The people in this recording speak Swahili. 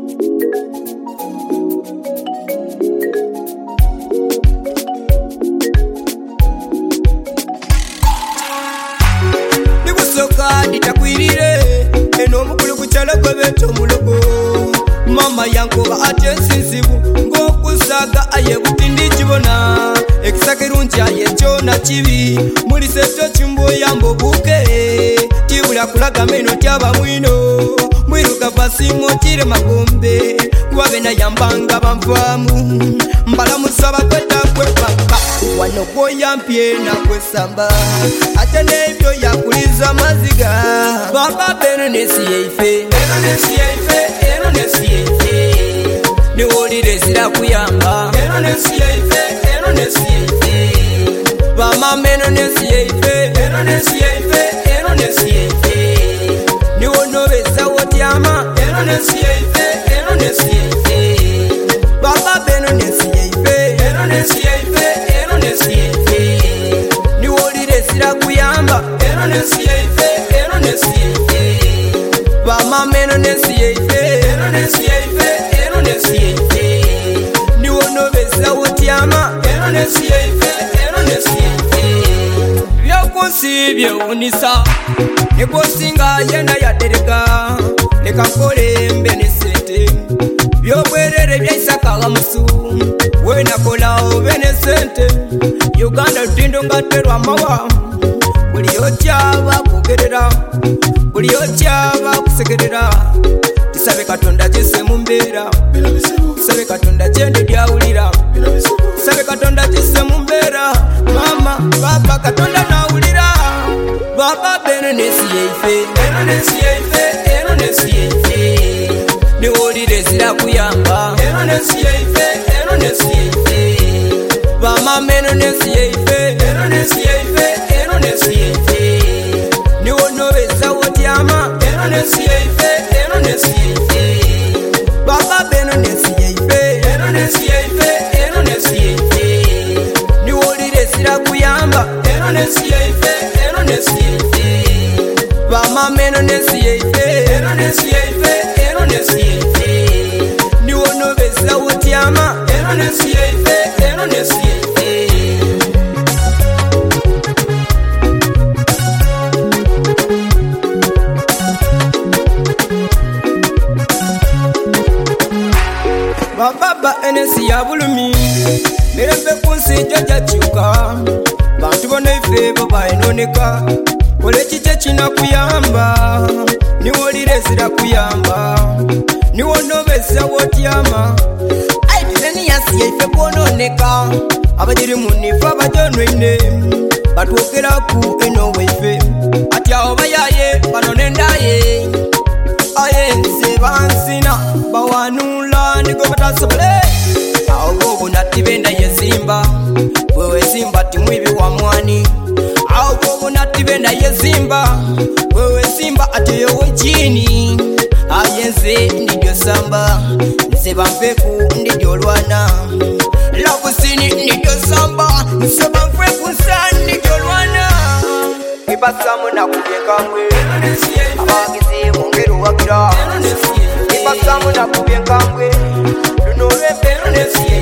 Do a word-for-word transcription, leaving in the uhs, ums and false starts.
Ditakwirire eno mukulu kuchala kwebeto mulogo mama yankoba ate sinzibu ngokusaga aye butindi kibona ekisakirunji aye kyona kibi muri seto kimbo yambo buke kibula kulaga meno tyaba mwino mwiruka basimo kire magombe kubabena yambanga bamvamu mbala musaba kweta kwepaka wano koyampye na kwesamba ate nebyo yakuliza maziga baba beno nesi yeife beno nesi yeife eno nesi yeife ni wolire zira kuyamba beno nesi yeife eno nesi yeife bama meno nesi yeife beno nesi yeife eno nesi yeife ni wonobeza wotyama beno nesi yeife eno nesi yeife baba beno nesi yeife beno nesi yeife eno nesi yeife ni wolire zira kuyamba eno nesi yeife eno nesi yeife bama meno nesi yeife eno nesi yeife eno nesi yeife ni wonobeza wotyama eno nesi yeife eno nesi yeife byakunsi byewunisa nekosinga yenda yadereka nekakole mbene sente byobwerere byaisakaga musu wenakolao bene sente Uganda lutindo ngaterwa mawa buli yotyaba kugerera buli yotyaba kusegerera tisabe katonda jese mumbera tisabe katonda jende lyawulira tisabe katonda jese mumbera mama baba katonda nawulira baba beno nesi yeife beno nesi yeife eno nesi yeife ni wolire zira kuyamba eno nesi yeife eno nesi yeife bama meno nesi yeife eno nesi yeife eno nesi yeife ni wonobeza wotyama eno nesi yeife eno nesi yeife baba beno nesi yeife eno nesi yeife eno nesi yeife ni wolire zira kuyamba eno nesi yeife eno nesi yeife bama meno nesi yeife eno nesi yeife eno nesi yeife ni wonobeza wotyama eno nesi yeife eno nesi yeife baba enesi ya bulumi mirembe kunsi joja chuka bantu bona ife baba enoneka kole chiche china kuyamba ni wolire zira kuyamba ni wonobeza wotyama aiteni yasi ife bononeka abajiri munifa bajonwine batwokera ku eno weife atya obayaye banonendaye aye nse bansina bawanula niko batasobole aho bobo natibenda yezimba wewe simba timwibi wa mwani aho bobo natibenda yezimba wewe simba ateyewe chini ayenze ndidyo samba nse bampeku ndidyo lwana labusini ndidyo samba nse bampeku nsa ndidyo lwana ibasamu nakubyekamwe abagizi mungeru wagira ibasamu nakubyekamwe luno lwembe nesi